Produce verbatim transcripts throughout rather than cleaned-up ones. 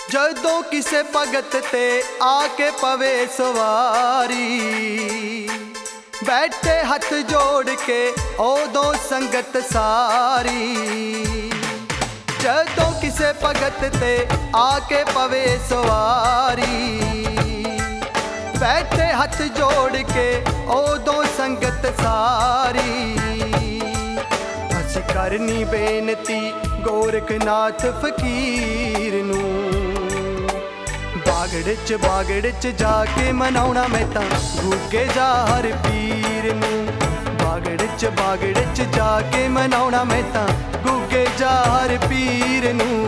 जदों किसे भगत ते आके पवे सवारी, बैठे हथ जोड़ के ओदों संगत सारी। जदों किसे भगत ते आके पवे सवारी, बैठे हथ जोड़ के ओदों संगत सारी। असी करनी बेनती गोरखनाथ फकीर नूं, बागड़ च बागड़ च जाके मनाउणा मैं तां गुग्गे जाहर पीर नूं। बागड़ च बागड़ च जाके मनाउणा मैं तां गुग्गे जाहर पीर नूं।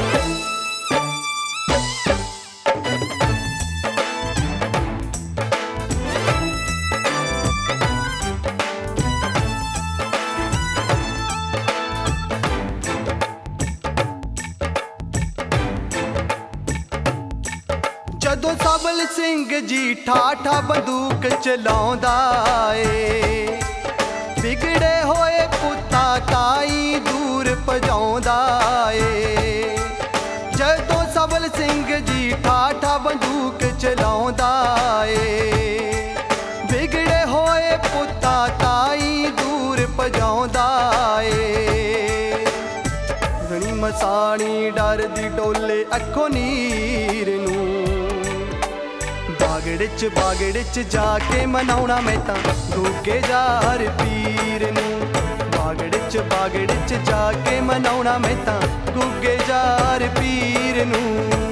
जदों सबल सिंह जी ठाठा बंदूक चलाउंदा ए, बिगड़े होए पुत्ता ताई दूर भजाउंदा ए। जदों सबल सिंह जी ठाठा बंदूक चलाउंदा ए, बिगड़े होए पुत्ता ताई दूर भजाउंदा ए। गणी मसाणी डर दी डोले अखों नीर नूं, बागड़ च बागड़ च जाके मनाउणा मैं तां गुग्गे जाहर पीर नूं। बागड़ च बागड़ च जाके मनाउणा मैं तां गुग्गे जाहर पीर नूं।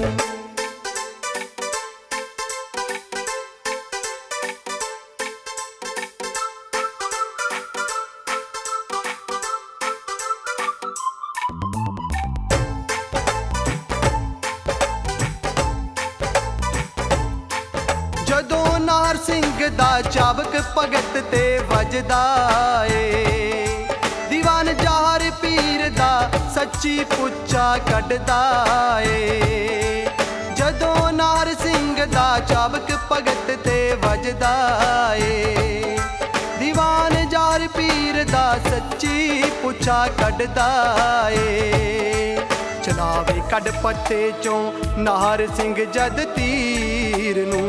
जदों नाहर सिंह दा चाबक भगत ते वजदा ए, दीवान जाहर पीर दा सच्ची पुच्चा कढदा ए। जदों नाहर सिंह दा चाबक भगत ते वजदा ए, दीवान जाहर पीर दा सच्ची पुच्चा कढदा ए। चलावे कढ पत्ते चों नाहर सिंह जद तीर नूं,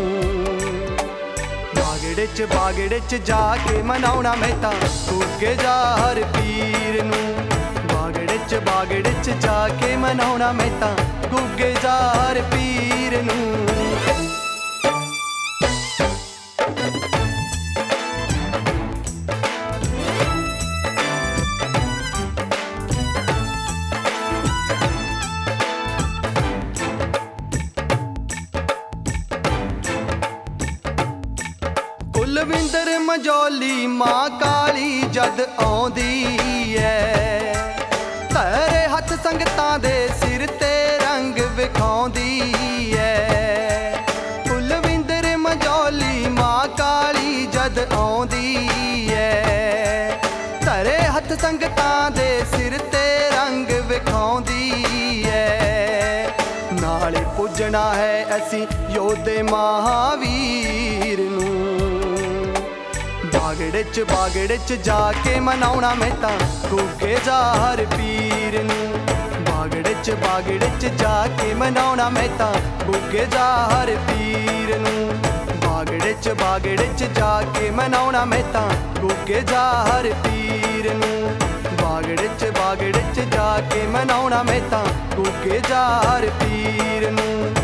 बागड़ च बागड़ च जाके मनाउणा मैं तां गुग्गे जाहर पीर नूं। बागड़ च बागड़ च जाके मनाउणा मैं तां गुग्गे जाहर पीर नूं। कुलविंदर मंजोली मां काली जद आउंदी ऐ, धरे हथ संगतां दे सिर ते रंग विखाउंदी ऐ। कुलविंदर मंजोली मां काली जद आउंदी ऐ, धरे हथ संगतां दे सिर ते रंग विखाउंदी ऐ। नाले पुजना है असी योधे महावीर नूं, बागड़ च बागड़ च जाके मनाउणा मैं तां गुग्गे जाहर पीर नूं। बागड़ च बागड़ च जाके मनाउणा मैं तां गुग्गे जाहर पीर नूं। बागड़ च बागड़ च जाके मनाउणा मैं तां गुग्गे जाहर पीर नूं। बागड़ च बागड़ च जाके मनाउणा मैं तां गुग्गे जाहर पीर नूं।